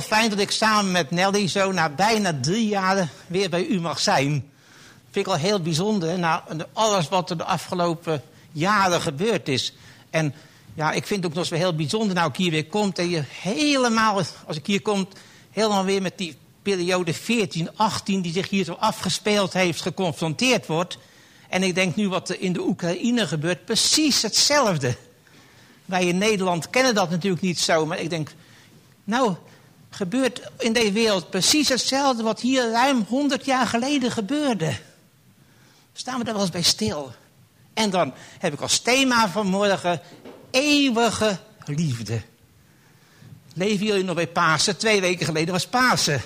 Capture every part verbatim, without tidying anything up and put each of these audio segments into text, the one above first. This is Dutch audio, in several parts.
fijn dat ik samen met Nelly zo na bijna drie jaar weer bij u mag zijn. Dat vind ik al heel bijzonder, na alles wat er de afgelopen jaren gebeurd is. En ja, ik vind het ook nog eens weer heel bijzonder nou ik hier weer kom. En je helemaal, als ik hier kom, helemaal weer met die periode veertien achttien... die zich hier zo afgespeeld heeft, geconfronteerd wordt. En ik denk nu wat er in de Oekraïne gebeurt, precies hetzelfde. Wij in Nederland kennen dat natuurlijk niet zo, maar ik denk, nou, gebeurt in deze wereld precies hetzelfde wat hier ruim honderd jaar geleden gebeurde. Staan we daar wel eens bij stil. En dan heb ik als thema vanmorgen eeuwige liefde. Leven jullie nog bij Pasen? Twee weken geleden was Pasen.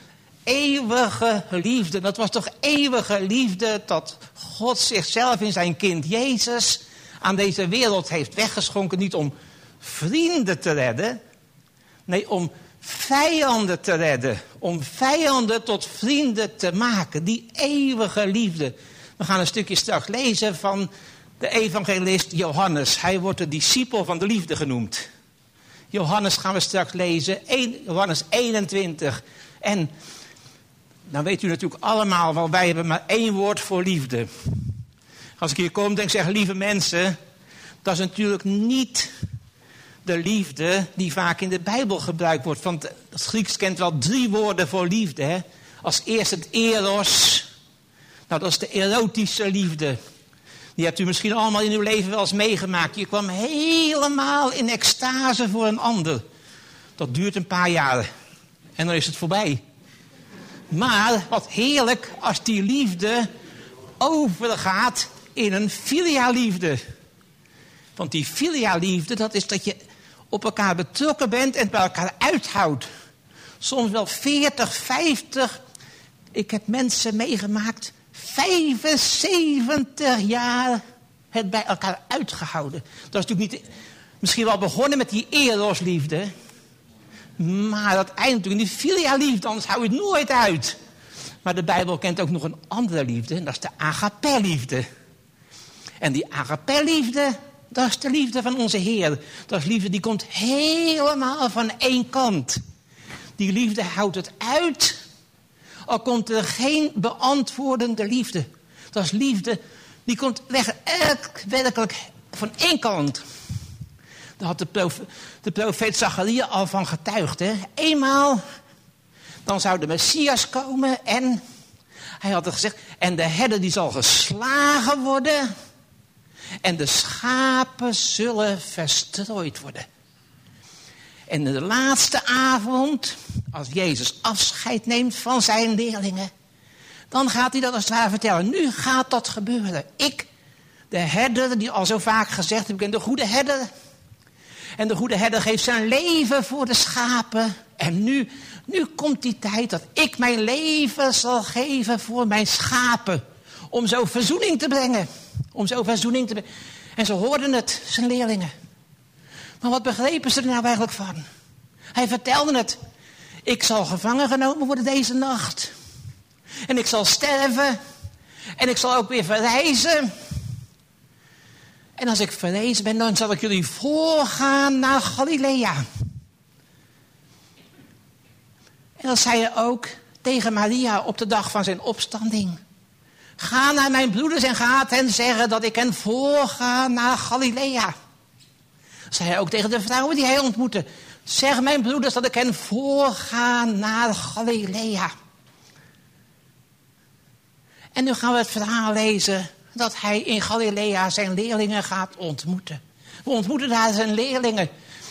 Eeuwige liefde. Dat was toch eeuwige liefde dat God zichzelf in zijn kind Jezus aan deze wereld heeft weggeschonken. Niet om vrienden te redden. Nee, om vijanden te redden. Om vijanden tot vrienden te maken. Die eeuwige liefde. We gaan een stukje straks lezen van de evangelist Johannes. Hij wordt de discipel van de liefde genoemd. Johannes gaan we straks lezen. Johannes eenentwintig. En dan weet u natuurlijk allemaal, want wij hebben maar één woord voor liefde. Als ik hier kom, denk ik zeggen, lieve mensen, dat is natuurlijk niet de liefde die vaak in de Bijbel gebruikt wordt. Want het Grieks kent wel drie woorden voor liefde. Hè? Als eerst het eros. Nou, dat is de erotische liefde. Die hebt u misschien allemaal in uw leven wel eens meegemaakt. Je kwam helemaal in extase voor een ander. Dat duurt een paar jaar. En dan is het voorbij. Maar wat heerlijk als die liefde overgaat in een filialiefde. Want die filialiefde, dat is dat je op elkaar betrokken bent en bij elkaar uithoudt. Soms wel veertig, vijftig. Ik heb mensen meegemaakt, vijfenzeventig jaar het bij elkaar uitgehouden. Dat is natuurlijk niet, misschien wel begonnen met die erosliefde. Maar dat eindigt natuurlijk in die filialiefde, anders hou je het nooit uit. Maar de Bijbel kent ook nog een andere liefde, en dat is de agape-liefde. En die agape-liefde, dat is de liefde van onze Heer. Dat is liefde die komt helemaal van één kant. Die liefde houdt het uit, al komt er geen beantwoordende liefde. Dat is liefde, die komt weg, werkelijk van één kant. Daar had de, profe, de profeet Zacharia al van getuigd. Hè? Eenmaal, dan zou de Messias komen en hij had er gezegd, en de herder die zal geslagen worden en de schapen zullen verstrooid worden. En in de laatste avond, als Jezus afscheid neemt van zijn leerlingen, dan gaat hij dat als het ware vertellen. Nu gaat dat gebeuren. Ik, de herder, die al zo vaak gezegd heb, ik ben de goede herder. En de goede herder geeft zijn leven voor de schapen. En nu, nu komt die tijd dat ik mijn leven zal geven voor mijn schapen. Om zo verzoening te brengen. Om zo verzoening te brengen. En ze hoorden het, zijn leerlingen. Maar wat begrepen ze er nou eigenlijk van? Hij vertelde het. Ik zal gevangen genomen worden deze nacht. En ik zal sterven. En ik zal ook weer verrijzen. En als ik verrezen ben, dan zal ik jullie voorgaan naar Galilea. En dat zei hij ook tegen Maria op de dag van zijn opstanding. Ga naar mijn broeders en ga hen zeggen dat ik hen voorga naar Galilea. Dat zei hij ook tegen de vrouwen die hij ontmoette. Zeg mijn broeders dat ik hen voorga naar Galilea. En nu gaan we het verhaal lezen dat hij in Galilea zijn leerlingen gaat ontmoeten. We ontmoeten daar zijn leerlingen.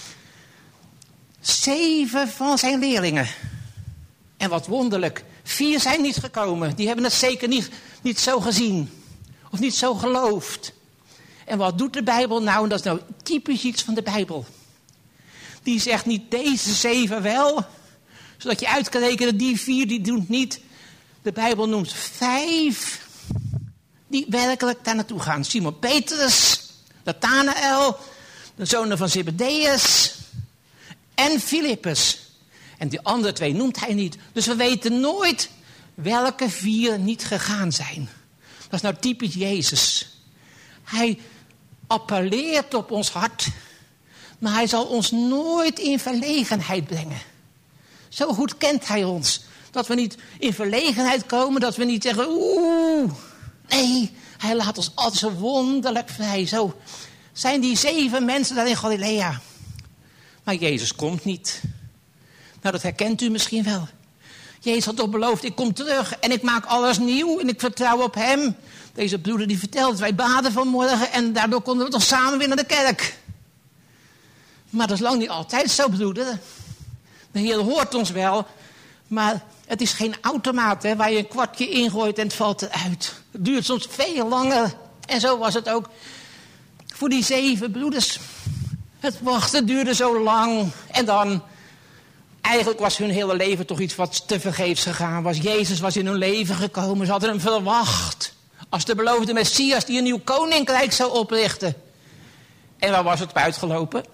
Zeven van zijn leerlingen. En wat wonderlijk, vier zijn niet gekomen. Die hebben het zeker niet, niet zo gezien. Of niet zo geloofd. En wat doet de Bijbel nou? En dat is nou typisch iets van de Bijbel. Die zegt niet deze zeven wel. Zodat je uit kan rekenen, die vier die doen het niet. De Bijbel noemt vijf die werkelijk daar naartoe gaan. Simon Petrus, Nathanael, de zonen van Zebedeus en Filippus. En die andere twee noemt hij niet. Dus we weten nooit welke vier niet gegaan zijn. Dat is nou typisch Jezus. Hij appelleert op ons hart, maar hij zal ons nooit in verlegenheid brengen. Zo goed kent hij ons. Dat we niet in verlegenheid komen, dat we niet zeggen, oeh. Nee, hij laat ons altijd zo wonderlijk vrij. Zo zijn die zeven mensen daar in Galilea. Maar Jezus komt niet. Nou, dat herkent u misschien wel. Jezus had toch beloofd, ik kom terug en ik maak alles nieuw en ik vertrouw op hem. Deze broeder die vertelt, wij baden vanmorgen en daardoor konden we toch samen weer naar de kerk. Maar dat is lang niet altijd zo, broeder. De Heer hoort ons wel, maar het is geen automaat hè, waar je een kwartje ingooit en het valt eruit. Het duurt soms veel langer. En zo was het ook voor die zeven broeders. Het wachten duurde zo lang. En dan, eigenlijk was hun hele leven toch iets wat te vergeefs gegaan was. Jezus was in hun leven gekomen. Ze hadden hem verwacht. Als de beloofde Messias die een nieuw koninkrijk zou oprichten. En waar was het op uitgelopen?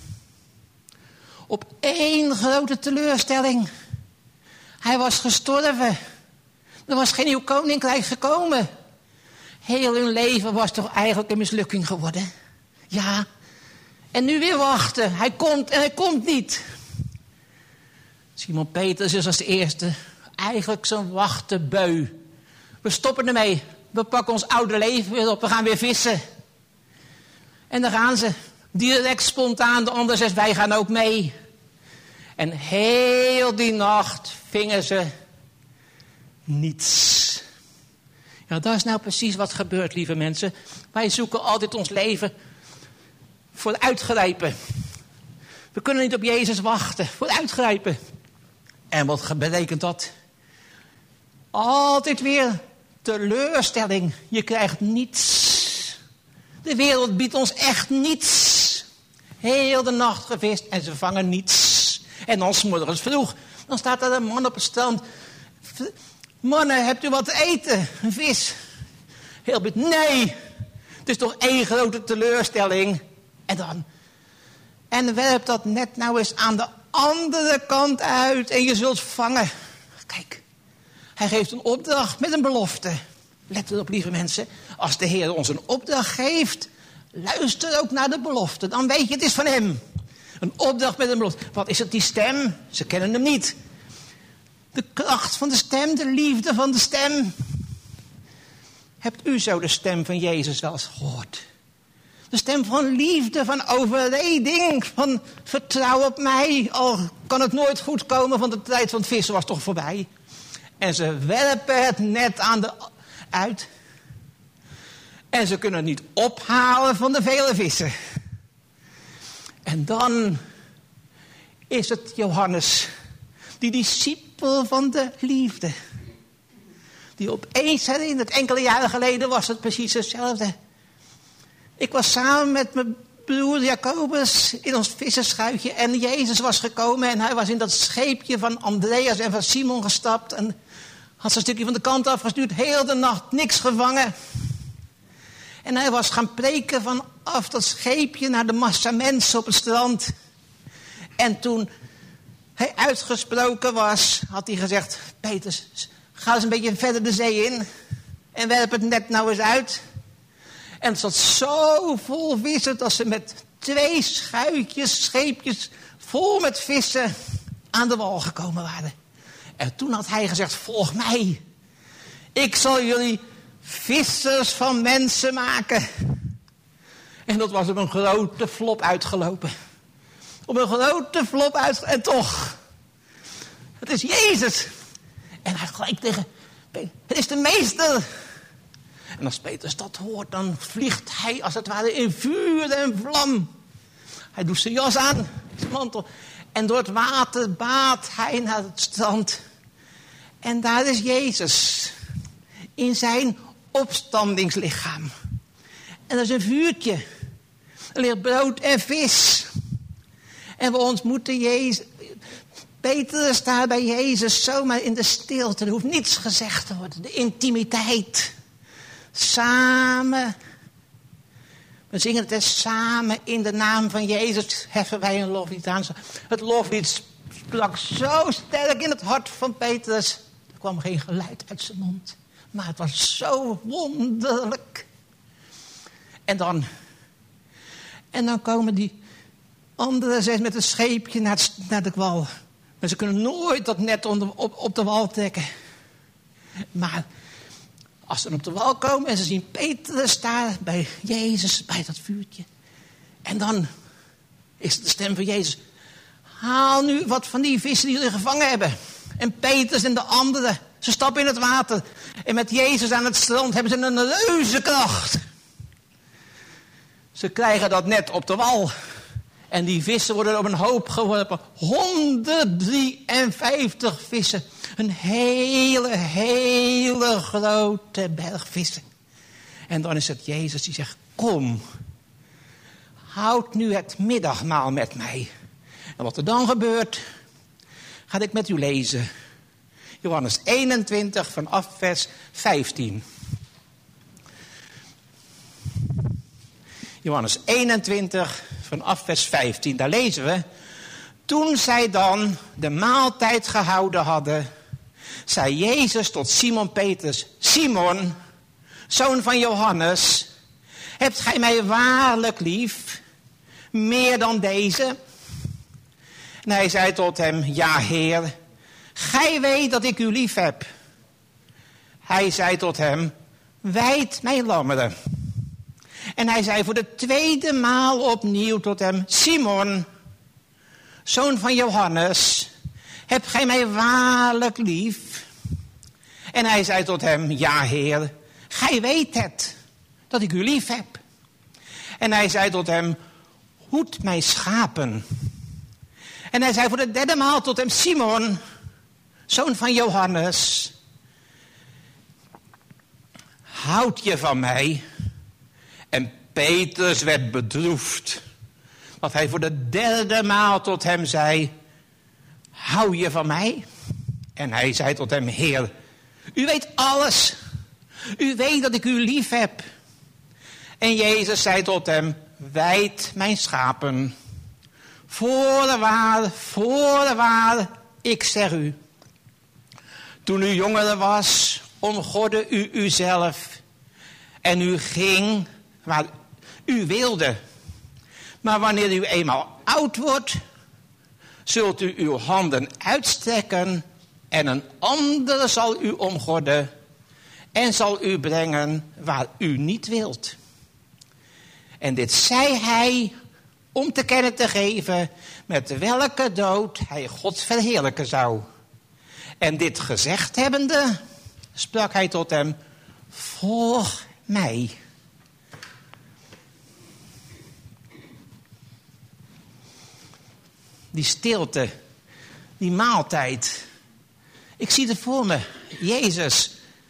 Op één grote teleurstelling. Hij was gestorven. Er was geen nieuw koninkrijk gekomen. Heel hun leven was toch eigenlijk een mislukking geworden. Ja, en nu weer wachten. Hij komt en hij komt niet. Simon Petrus is als de eerste eigenlijk zo'n wachtenbeu. We stoppen ermee. We pakken ons oude leven weer op. We gaan weer vissen. En dan gaan ze. Direct spontaan. De ander zegt, wij gaan ook mee. En heel die nacht vingen ze niets. Ja, dat is nou precies wat gebeurt, lieve mensen. Wij zoeken altijd ons leven vooruitgrijpen. We kunnen niet op Jezus wachten. Vooruitgrijpen. En wat betekent dat? Altijd weer teleurstelling. Je krijgt niets. De wereld biedt ons echt niets. Heel de nacht gevist en ze vangen niets. En dan 's morgens vroeg, dan staat er een man op het strand. Mannen, hebt u wat te eten? Een vis. Heel bit, nee. Het is toch één grote teleurstelling. En dan, en werp dat net nou eens aan de andere kant uit en je zult vangen. Kijk, hij geeft een opdracht met een belofte. Let erop, lieve mensen. Als de Heer ons een opdracht geeft, luister ook naar de belofte. Dan weet je, het is van hem. Een opdracht met een belofte. Wat is het, die stem? Ze kennen hem niet. De kracht van de stem, de liefde van de stem. Hebt u zo de stem van Jezus wel eens gehoord? De stem van liefde, van overreding, van vertrouw op mij. Al kan het nooit goed komen, want de tijd van het vissen was toch voorbij. En ze werpen het net aan de, uit. En ze kunnen het niet ophalen van de vele vissen. En dan is het Johannes, die discipel van de liefde. Die opeens herinnert, enkele jaren geleden was het precies hetzelfde. Ik was samen met mijn broer Jacobus in ons vissenschuitje en Jezus was gekomen en hij was in dat scheepje van Andreas en van Simon gestapt en had zijn stukje van de kant afgestuurd, heel de nacht niks gevangen. En hij was gaan preken vanaf dat scheepje naar de massa mensen op het strand. En toen hij uitgesproken was, had hij gezegd, Petrus, ga eens een beetje verder de zee in en werp het net nou eens uit. En het zat zo vol vissen dat ze met twee schuitjes, scheepjes vol met vissen aan de wal gekomen waren. En toen had hij gezegd, volg mij. Ik zal jullie vissers van mensen maken. En dat was op een grote flop uitgelopen. Op een grote flop uitgelopen. En toch, het is Jezus. En hij gelijk tegen, het is de meester. En als Petrus dat hoort, dan vliegt hij als het ware in vuur en vlam. Hij doet zijn jas aan, zijn mantel. En door het water baat hij naar het strand. En daar is Jezus. In zijn opstandingslichaam. En er is een vuurtje. Er ligt brood en vis. En we ontmoeten Jezus. Petrus daar bij Jezus zomaar in de stilte. Er hoeft niets gezegd te worden. De intimiteit. Samen. We zingen het eens samen in de naam van Jezus. Heffen wij een loflied aan. Het loflied sprak zo sterk in het hart van Petrus. Er kwam geen geluid uit zijn mond. Maar het was zo wonderlijk. En dan. En dan komen die andere zes met een scheepje naar, het, naar de wal. En ze kunnen nooit dat net onder, op, op de wal trekken. Maar als ze op de wal komen en ze zien Petrus daar bij Jezus, bij dat vuurtje. En dan is de stem van Jezus. Haal nu wat van die vissen die jullie gevangen hebben. En Petrus en de anderen, ze stappen in het water. En met Jezus aan het strand hebben ze een reuzenkracht. Ze krijgen dat net op de wal. En die vissen worden op een hoop geworpen. honderddrieënvijftig vissen. Een hele, hele grote berg vissen. En dan is het Jezus die zegt, kom. Houd nu het middagmaal met mij. En wat er dan gebeurt, ga ik met u lezen. Johannes eenentwintig vanaf vers vijftien. Johannes eenentwintig vanaf vers vijftien, daar lezen we. Toen zij dan de maaltijd gehouden hadden, zei Jezus tot Simon Petrus, Simon, zoon van Johannes, hebt gij mij waarlijk lief, meer dan deze? En hij zei tot hem, ja Heer, gij weet dat ik u lief heb. Hij zei tot hem, wijd mijn lammeren. En hij zei voor de tweede maal opnieuw tot hem, Simon, zoon van Johannes, hebt gij mij waarlijk lief? En hij zei tot hem, ja Heer, gij weet het, dat ik u lief heb. En hij zei tot hem, hoed mijn schapen. En hij zei voor de derde maal tot hem, Simon, zoon van Johannes, houd je van mij? En Petrus werd bedroefd, dat hij voor de derde maal tot hem zei, hou je van mij? En hij zei tot hem, Heer, u weet alles. U weet dat ik u lief heb. En Jezus zei tot hem, wijd mijn schapen. Voorwaar, voorwaar, ik zeg u. Toen u jongere was, omgordde u uzelf. En u ging waar u wilde. Maar wanneer u eenmaal oud wordt, zult u uw handen uitstrekken en een ander zal u omgorden en zal u brengen waar u niet wilt. En dit zei hij om te kennen te geven met welke dood hij God verheerlijken zou. En dit gezegd hebbende, sprak hij tot hem, volg mij. Die stilte, die maaltijd. Ik zie het voor me, Jezus,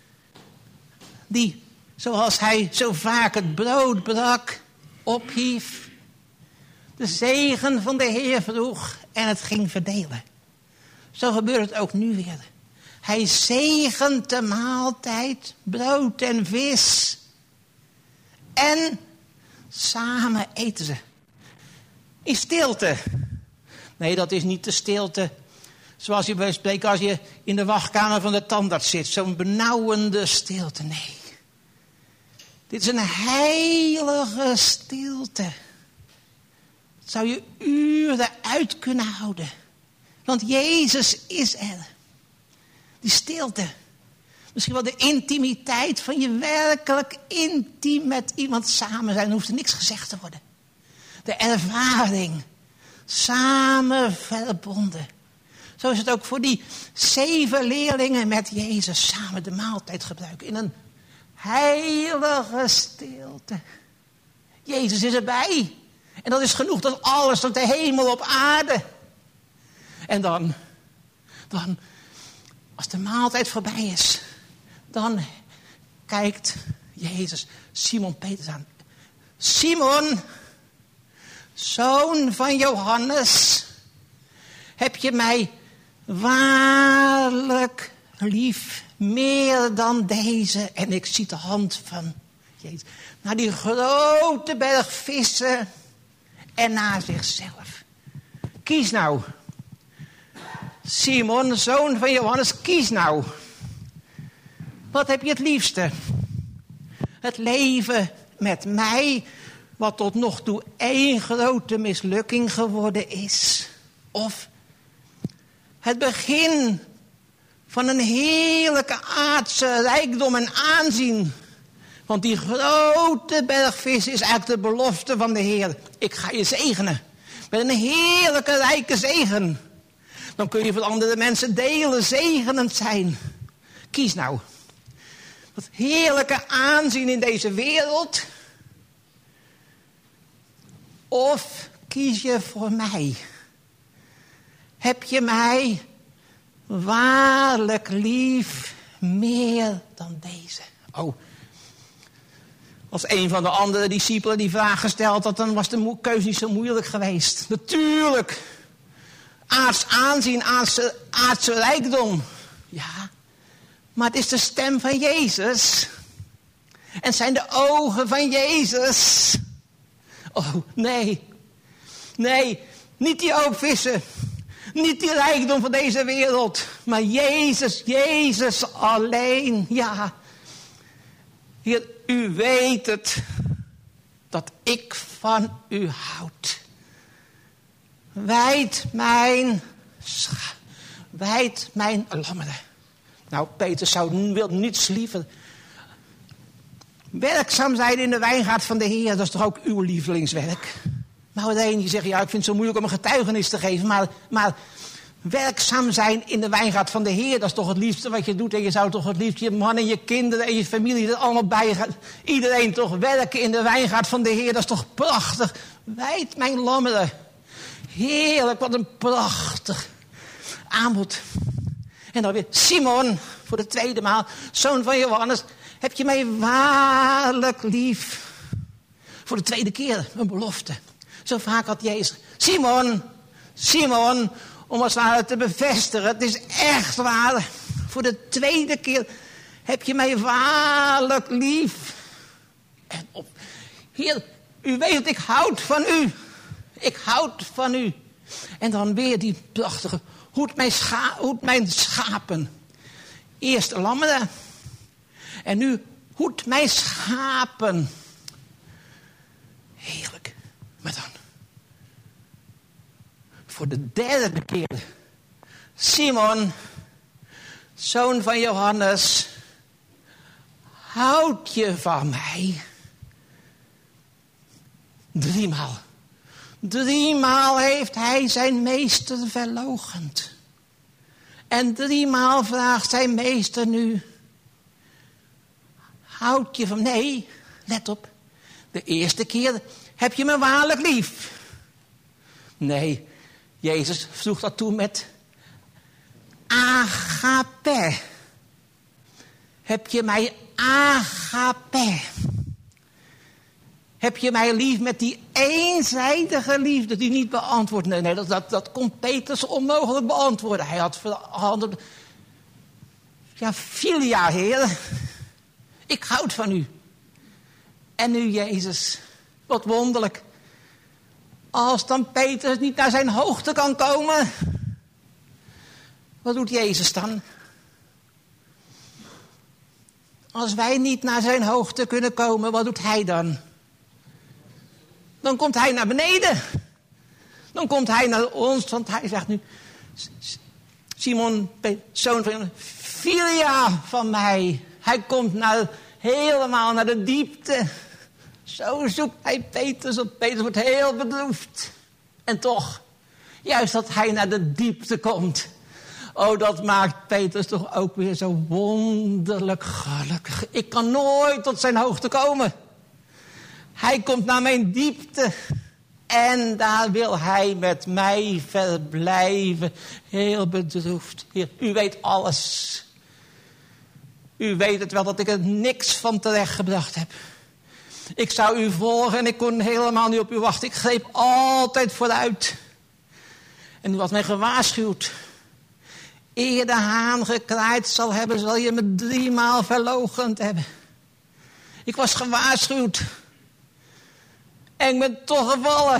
die, zoals hij zo vaak het brood brak, ophief, de zegen van de Heer vroeg en het ging verdelen. Zo gebeurt het ook nu weer. Hij zegent de maaltijd, brood en vis. En samen eten ze. In stilte. Nee, dat is niet de stilte zoals je bij spreken als je in de wachtkamer van de tandarts zit. Zo'n benauwende stilte. Nee. Dit is een heilige stilte. Dat zou je uren uit kunnen houden. Want Jezus is er. Die stilte. Misschien wel de intimiteit van je werkelijk intiem met iemand samen zijn. Dan hoeft er niks gezegd te worden. De ervaring. Samen verbonden. Zo is het ook voor die zeven leerlingen met Jezus samen de maaltijd gebruiken. In een heilige stilte. Jezus is erbij. En dat is genoeg. Dat is alles van de hemel op aarde. En dan, dan, als de maaltijd voorbij is, dan kijkt Jezus Simon Petrus aan. Simon, zoon van Johannes, heb je mij waarlijk lief, meer dan deze? En ik zie de hand van Jezus naar die grote berg vissen en naar zichzelf. Kies nou. Simon, zoon van Johannes, kies nou. Wat heb je het liefste? Het leven met mij, wat tot nog toe één grote mislukking geworden is. Of Het begin van een heerlijke aardse rijkdom en aanzien. Want die grote bergvis is eigenlijk de belofte van de Heer. Ik ga je zegenen. Met een heerlijke rijke zegen. Dan kun je voor andere mensen delen, zegenend zijn. Kies nou. Dat heerlijke aanzien in deze wereld. Of kies je voor mij? Heb je mij waarlijk lief meer dan deze? Oh, als een van de andere discipelen die vraag gesteld had, dan was de keuze niet zo moeilijk geweest. Natuurlijk. Aards aanzien, aardse, aardse rijkdom. Ja, maar het is de stem van Jezus. En het zijn de ogen van Jezus. Oh, nee. Nee, niet die hoop vissen. Niet die rijkdom van deze wereld. Maar Jezus, Jezus alleen. Ja. Heer, u weet het. Dat ik van u houd. Wijd mijn, scha- wijd mijn lammeren. Nou, Peter zou, wil niets liever. Werkzaam zijn in de wijngaard van de Heer, dat is toch ook uw lievelingswerk? Maar alleen die zegt, ja, ik vind het zo moeilijk om een getuigenis te geven. Maar, maar werkzaam zijn in de wijngaard van de Heer, dat is toch het liefste wat je doet. En je zou toch het liefst je man en je kinderen en je familie er allemaal bij gaan. Iedereen toch werken in de wijngaard van de Heer, dat is toch prachtig. Wijd mijn lammeren. Heerlijk, wat een prachtig aanbod. En dan weer Simon, voor de tweede maal, zoon van Johannes. Heb je mij waarlijk lief? Voor de tweede keer, een belofte. Zo vaak had Jezus. Simon, Simon, om als het ware te bevestigen. Het is echt waar. Voor de tweede keer heb je mij waarlijk lief. En op, Heer, u weet dat ik houd van u. Ik houd van u. En dan weer die prachtige. Hoed mijn, scha- hoed mijn schapen. Eerst lammeren. En nu hoed mijn schapen. Heerlijk. Maar dan. Voor de derde keer. Simon. Zoon van Johannes. Houd je van mij? Driemaal. Driemaal heeft hij zijn meester verloochend. En driemaal vraagt zijn meester nu. Houd je van... Nee, let op. De eerste keer heb je me waarlijk lief. Nee, Jezus vroeg dat toen met agape. Heb je mij agape? Heb je mij lief met die eenzijdige liefde die niet beantwoord? Nee, nee dat, dat, dat kon Petrus onmogelijk beantwoorden. Hij had verantwoord. Ja, filia, Heer. Ik houd van u. En nu Jezus. Wat wonderlijk. Als dan Petrus niet naar zijn hoogte kan komen. Wat doet Jezus dan? Als wij niet naar zijn hoogte kunnen komen, wat doet hij dan? Dan komt hij naar beneden. Dan komt hij naar ons, want hij zegt nu... Simon, zoon van filia van mij. Hij komt naar, helemaal naar de diepte. Zo zoekt hij Petrus op. Petrus wordt heel bedroefd. En toch, juist dat hij naar de diepte komt. Oh, dat maakt Petrus toch ook weer zo wonderlijk gelukkig. Ik kan nooit tot zijn hoogte komen. Hij komt naar mijn diepte. En daar wil hij met mij verblijven. Heel bedroefd. Heer, u weet alles. U weet het wel dat ik er niks van terechtgebracht heb. Ik zou u volgen en ik kon helemaal niet op u wachten. Ik greep altijd vooruit. En u had mij gewaarschuwd. Eer de haan gekraaid zal hebben, zal je me driemaal verloochend hebben. Ik was gewaarschuwd. En ik ben toch gevallen.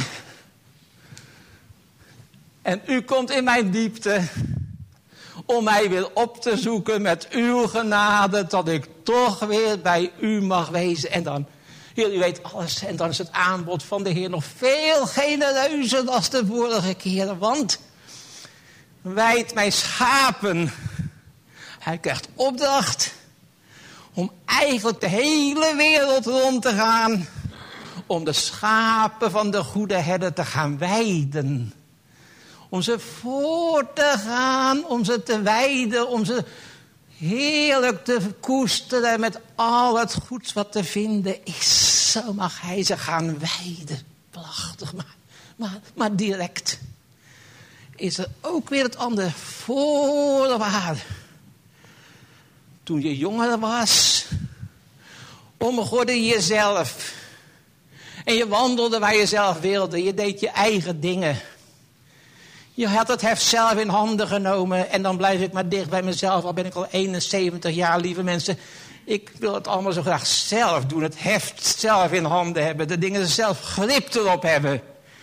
En u komt in mijn diepte. Om mij weer op te zoeken met uw genade. Dat ik toch weer bij u mag wezen. En dan, Heer, u weet alles. En dan is het aanbod van de Heer nog veel genereuzer dan de vorige keer. Want Weid mijn schapen. Hij krijgt opdracht om eigenlijk de hele wereld rond te gaan. Om de schapen van de goede herder te gaan weiden. Om ze voor te gaan, om ze te weiden, om ze heerlijk te koesteren met al het goeds wat te vinden is. Zo mag hij ze gaan weiden. Prachtig, maar, maar, maar direct is er ook weer het andere voorwaar. Toen je jonger was, omgorde je jezelf. En je wandelde waar je zelf wilde. Je deed je eigen dingen. Je had het heft zelf in handen genomen. En dan blijf ik maar dicht bij mezelf. Al ben ik al eenenzeventig jaar, lieve mensen. Ik wil het allemaal zo graag zelf doen. Het heft zelf in handen hebben. De dingen zelf grip erop hebben.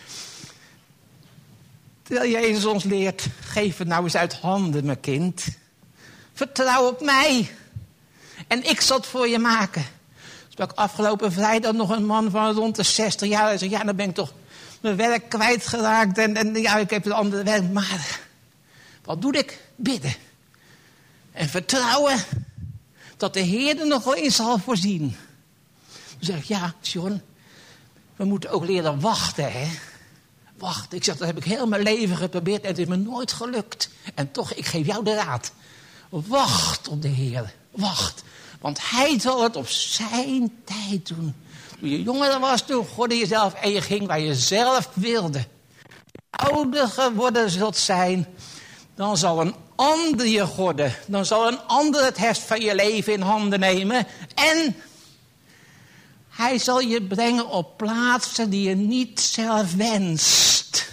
Terwijl Jezus ons leert. Geef het nou eens uit handen, mijn kind. Vertrouw op mij. En ik zal het voor je maken. Sprak afgelopen vrijdag nog een man van rond de zestig jaar. Hij zei, ja, dan ben ik toch mijn werk kwijtgeraakt. En, en ja, ik heb een ander werk. Maar wat doe ik? Bidden. En vertrouwen dat de Heer er nog wel in zal voorzien. Dan zeg ik, ja, John, we moeten ook leren wachten, hè. Wachten. Ik zeg, dat heb ik heel mijn leven geprobeerd en het is me nooit gelukt. En toch, ik geef jou de raad. Wacht op de Heer. Wacht. Want hij zal het op zijn tijd doen. Toen je jonger was, toen gorde je zelf en je ging waar je zelf wilde. Ouder geworden zult zijn, dan zal een ander je gorden. Dan zal een ander het heft van je leven in handen nemen. En hij zal je brengen op plaatsen die je niet zelf wenst.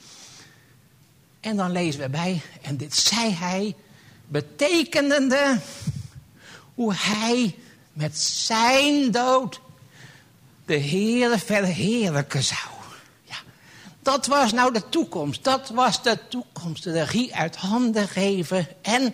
En dan lezen we bij, en dit zei hij, betekenende hoe hij met zijn dood de Heere verheerlijken zou. Ja, dat was nou de toekomst. Dat was de toekomst. De regie uit handen geven. En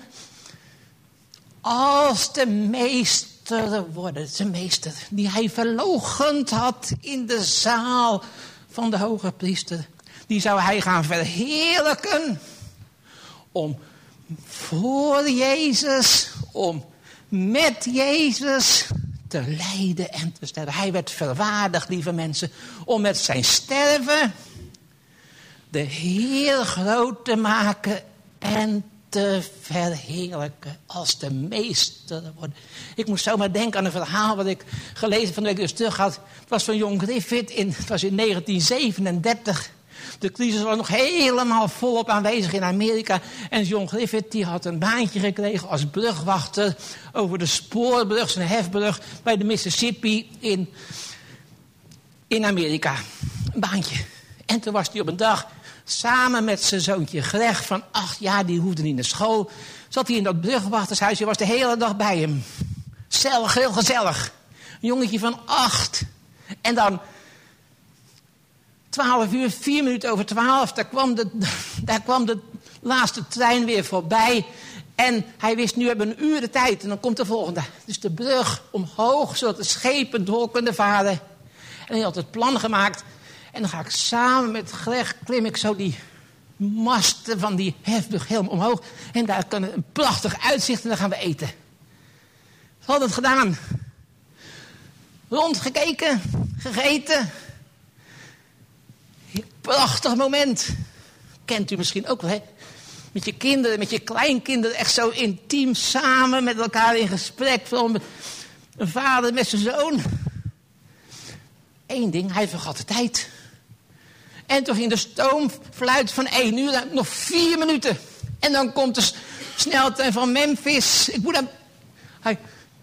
als de meester worden. De meester die hij verloochend had in de zaal van de hoge priester. Die zou hij gaan verheerlijken. Om voor Jezus. Om met Jezus te lijden en te sterven. Hij werd verwaardigd, lieve mensen, om met zijn sterven de Heer groot te maken en te verheerlijken als de meester wordt. Ik moest zomaar denken aan een verhaal wat ik gelezen van de week dus terug had. Het was van John Griffith, in, het was in negentien zevenendertig. De crisis was nog helemaal volop aanwezig in Amerika. En John Griffith die had een baantje gekregen als brugwachter over de spoorbrug, zijn hefbrug, bij de Mississippi in, in Amerika. Een baantje. En toen was hij op een dag samen met zijn zoontje Greg van acht jaar, die hoefde niet naar school. Zat hij in dat brugwachtershuisje, was de hele dag bij hem. Gezellig, heel gezellig. Een jongetje van acht. En dan twaalf uur, vier minuten over twaalf, daar kwam, de, daar kwam de laatste trein weer voorbij. En hij wist, nu hebben we een uur de tijd en dan komt de volgende. Dus de brug omhoog, zodat de schepen door kunnen varen. En hij had het plan gemaakt. En dan ga ik samen met Greg, klim ik zo die masten van die hefbrug helemaal omhoog. En daar kan een prachtig uitzicht en dan gaan we eten. We hadden het gedaan. Rondgekeken, gegeten. Prachtig moment. Kent u misschien ook wel, hè? Met je kinderen, met je kleinkinderen, echt zo intiem samen met elkaar in gesprek. Van een vader met zijn zoon. Eén ding, hij vergat de tijd. En toen ging de stoomfluit van één uur, nog vier minuten. En dan komt de sneltrein van Memphis. Ik moet hem... Hij...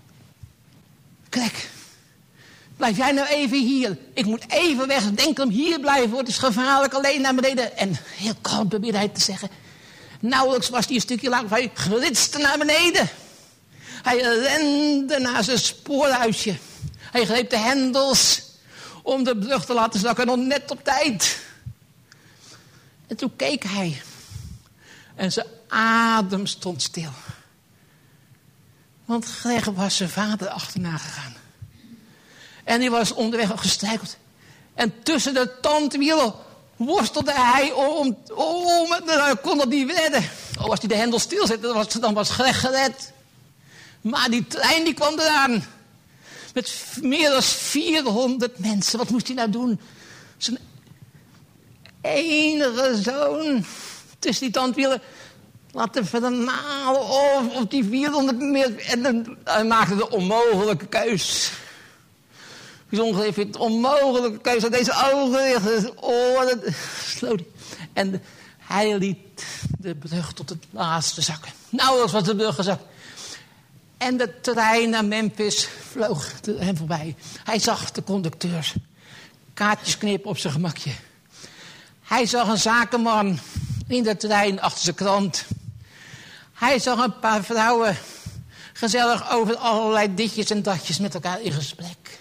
Kijk, blijf jij nou even hier. Ik moet even weg. Denk hem hier blijven. Het is gevaarlijk alleen naar beneden. En heel kalm probeerde hij te zeggen. Nauwelijks was hij een stukje lang. Hij gritste naar beneden. Hij rende naar zijn spoorhuisje. Hij greep de hendels om de brug te laten zakken. Nog net op tijd. En toen keek hij. En zijn adem stond stil. Want Greg was zijn vader achterna gegaan. En die was onderweg al gestruikeld. En tussen de tandwielen worstelde hij om, om, hij kon dat niet redden. Oh, als die de hendel stilzette, dan was, dan was Greg gered. Maar die trein die kwam eraan. Met meer dan vierhonderd mensen. Wat moest hij nou doen? Zijn enige zoon tussen die tandwielen laten vernalen of, of die vierhonderd meer. En dan hij maakte de onmogelijke keus. Bijzonder heeft het onmogelijke keus. Dat deze ogen, oren sloot. En hij liet de brug tot het laatste zakken. Nauwelijks was de brug gezakt. En de trein naar Memphis vloog hem voorbij. Hij zag de conducteurs kaartjes knippen op zijn gemakje. Hij zag een zakenman in de trein achter zijn krant. Hij zag een paar vrouwen gezellig over allerlei ditjes en datjes met elkaar in gesprek.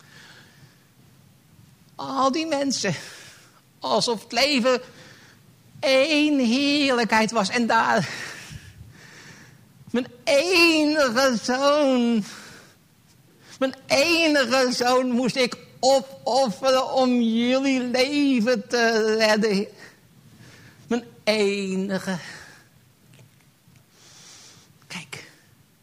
Al die mensen, alsof het leven één heerlijkheid was. En daar, mijn enige zoon, mijn enige zoon moest ik opofferen om jullie leven te redden. Mijn enige. Kijk,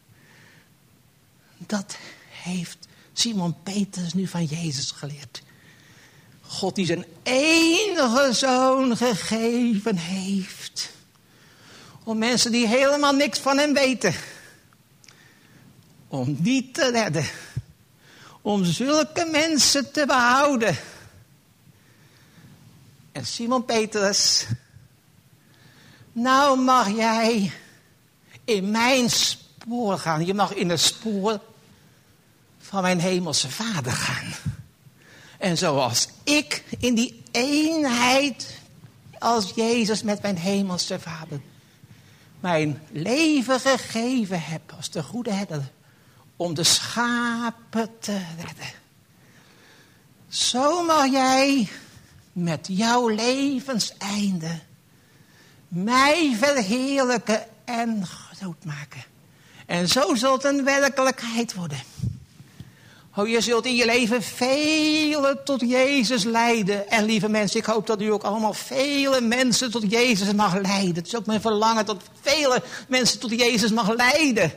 dat heeft Simon Petrus nu van Jezus geleerd. God die zijn enige zoon gegeven heeft. Om mensen die helemaal niks van hem weten. Om die te redden. Om zulke mensen te behouden. En Simon Petrus. Nou mag jij in mijn spoor gaan. Je mag in het spoor van mijn hemelse Vader gaan. En zoals ik in die eenheid als Jezus met mijn hemelse Vader mijn leven gegeven heb als de goede herder om de schapen te redden. Zo mag jij met jouw levenseinde mij verheerlijken en groot maken. En zo zal het een werkelijkheid worden. Oh, je zult in je leven vele tot Jezus leiden. En lieve mensen, ik hoop dat u ook allemaal vele mensen tot Jezus mag leiden. Het is ook mijn verlangen dat vele mensen tot Jezus mag leiden.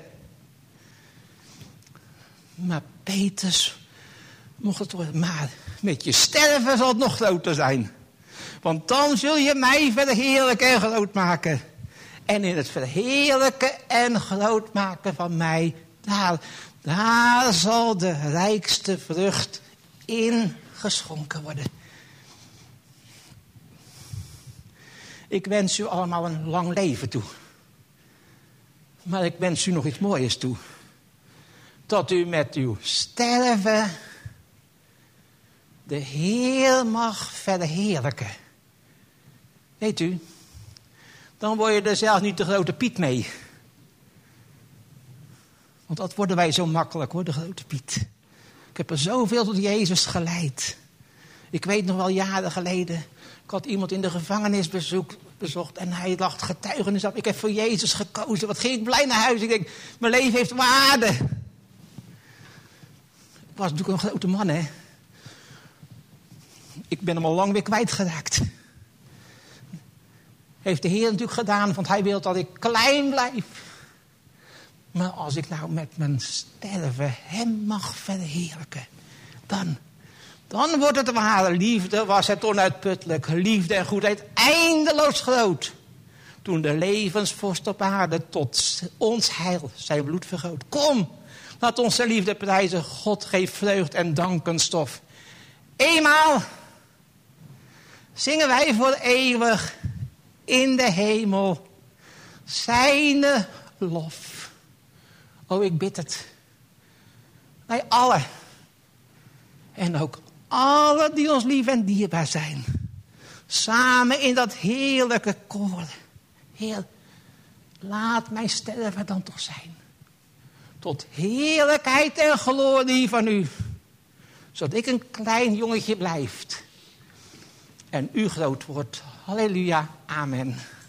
Maar Petrus mocht het worden. Maar met je sterven zal het nog groter zijn. Want dan zul je mij verheerlijken en groot maken. En in het verheerlijken en groot maken van mij, daar... Daar zal de rijkste vrucht in geschonken worden. Ik wens u allemaal een lang leven toe. Maar ik wens u nog iets moois toe. Dat u met uw sterven de Heer mag verheerlijken. Weet u, dan word je er zelfs niet de grote Piet mee. Want dat worden wij zo makkelijk hoor, de grote Piet. Ik heb er zoveel tot Jezus geleid. Ik weet nog wel jaren geleden. Ik had iemand in de gevangenis bezoek, bezocht. En hij lag getuigenis af. Ik heb voor Jezus gekozen. Wat ging ik blij naar huis. Ik denk, mijn leven heeft waarde. Ik was natuurlijk een grote man hè. Ik ben hem al lang weer kwijtgeraakt. Heeft de Heer natuurlijk gedaan. Want hij wil dat ik klein blijf. Maar als ik nou met mijn sterven hem mag verheerlijken, dan, dan wordt het ware liefde, was het onuitputtelijk. Liefde en goedheid eindeloos groot. Toen de levensvorst op aarde tot ons heil zijn bloed vergoot. Kom, laat onze liefde prijzen. God geeft vreugd en dankenstof. Eenmaal zingen wij voor eeuwig in de hemel zijne lof. Oh, ik bid het. Wij allen. En ook alle die ons lief en dierbaar zijn. Samen in dat heerlijke koor. Heer, laat mijn sterven dan toch zijn. Tot heerlijkheid en glorie van u. Zodat ik een klein jongetje blijf. En u groot wordt. Halleluja. Amen.